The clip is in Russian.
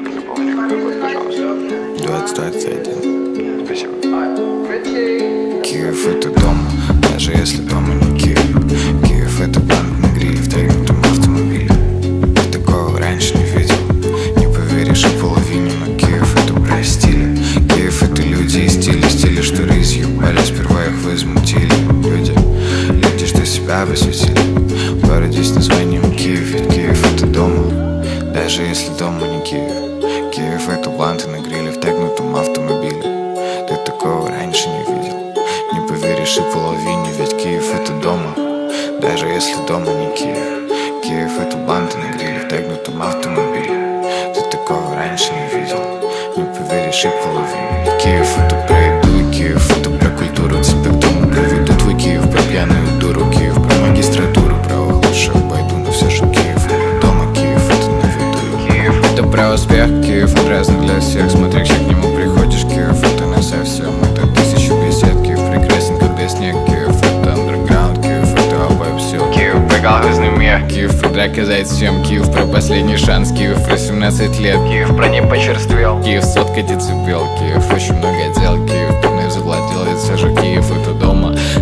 Запомни, какой год, пожалуйста. 2021. Спасибо. Киев — это дом, даже если дома не Киев. Киев — это банк на гриле в тренутом автомобиле. Я такого раньше не видел, не поверишь и половине. Но Киев — это про стили. Киев — это люди и стили, стили, что рысью упали, сперва их возмутили. Люди, что себя посвятили. В городе с названием Киев, ведь Киев — это дома, даже если дома не Киев. Киев — это бланты на гриле в тегнутом автомобиле. Ты такого раньше не видел, не поверишь и половине. Ведь Киев — это дома, даже если дома не Киев. Киев — это бланты на гриле в тегнутом автомобиле. Ты такого раньше не видел, не поверишь и половине. Ведь Киев — это про еду, и Киев — это про культуру. Тебя к дому проведу, твой Киев про пьяную дуру. Киев про магистратуру, про лучше обойду, но все же Киев — дома. Киев — это на виду. Киев — это про успех, Киев — он разный для всех. Смотри, как к нему приходишь. Киев — это не совсем, это тысячу бесед. Киев прекрасен, когда снег. Киев — это андерграунд, Киев — это обои все. Киев про колхозный мир, Киев про драка зайцем. Киев про последний шанс, Киев про 17 лет. Киев про не почерствел, Киев сотка децибел. Киев очень много дел, Киев пивной завладел, ведь все же Киев — это дома,